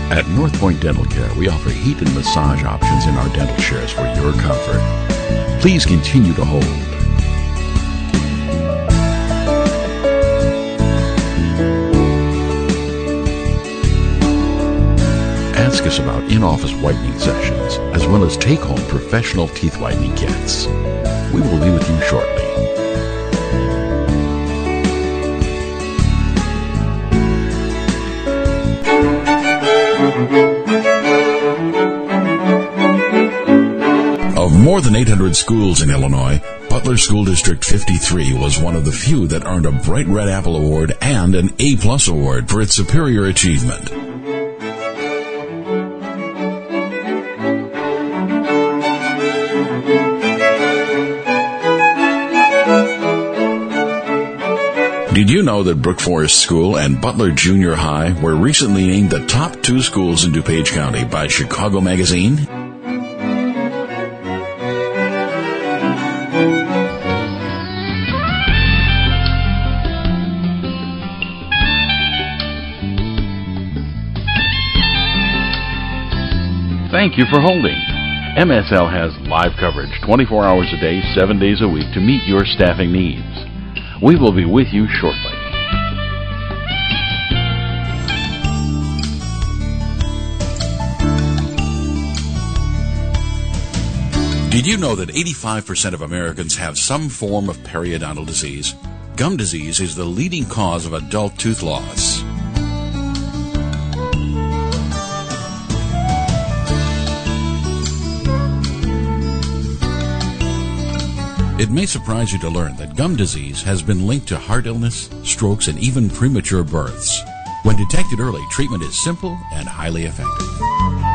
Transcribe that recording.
At North Point Dental Care, we offer heat and massage options in our dental chairs for your comfort. Please continue to hold. Ask us about in-office whitening sessions, as well as take-home professional teeth whitening kits. We will be with you shortly. Of more than 800 schools in Illinois, Butler School District 53 was one of the few that earned a Bright Red Apple Award and an A+ award for its superior achievement. Did you know that Brook Forest School and Butler Junior High were recently named the top 2 schools in DuPage County by Chicago Magazine? Thank you for holding. MSL has live coverage 24 hours a day, 7 days a week to meet your staffing needs. We will be with you shortly. Did you know that 85% of Americans have some form of periodontal disease? Gum disease is the leading cause of adult tooth loss. It may surprise you to learn that gum disease has been linked to heart illness, strokes, and even premature births. When detected early, treatment is simple and highly effective.